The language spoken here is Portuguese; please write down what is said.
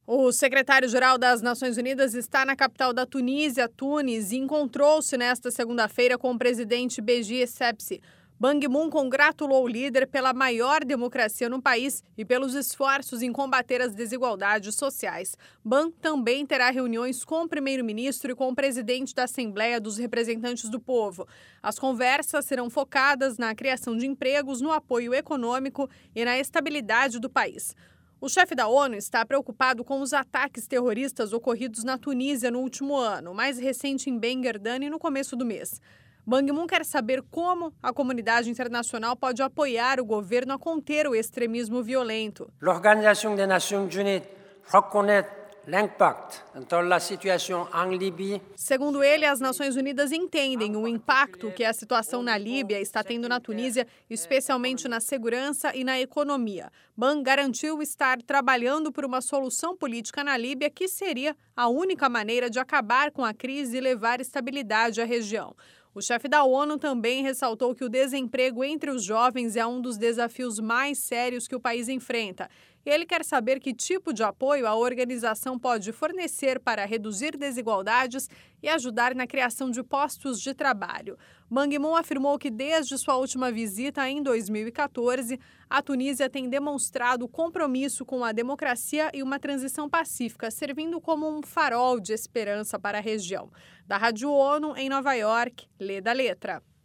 O secretário-geral das Nações Unidas está na capital da Tunísia, Tunis, e encontrou-se nesta segunda-feira com o presidente Beji Essebsi. Ban Ki-moon congratulou o líder pela maior democracia no país e pelos esforços em combater as desigualdades sociais. Ban também terá reuniões com o primeiro-ministro e com o presidente da Assembleia dos Representantes do Povo. As conversas serão focadas na criação de empregos, no apoio econômico e na estabilidade do país. O chefe da ONU está preocupado com os ataques terroristas ocorridos na Tunísia no último ano, o mais recente em Ben Guerdani no começo do mês. Ban Ki-moon quer saber como a comunidade internacional pode apoiar o governo a conter o extremismo violento. L'Organisation des Nations Unies reconnaît l'impact dans la situation en Libye. Segundo ele, as Nações Unidas entendem o impacto que a situação na Líbia está tendo na Tunísia, especialmente na segurança e na economia. Ban garantiu estar trabalhando por uma solução política na Líbia que seria a única maneira de acabar com a crise e levar estabilidade à região. O chefe da ONU também ressaltou que o desemprego entre os jovens é um dos desafios mais sérios que o país enfrenta. Ele quer saber que tipo de apoio a organização pode fornecer para reduzir desigualdades e ajudar na criação de postos de trabalho. Ban Ki-moon afirmou que desde sua última visita em 2014, a Tunísia tem demonstrado compromisso com a democracia e uma transição pacífica, servindo como um farol de esperança para a região. Da Rádio ONU, em Nova York, Lê da Letra.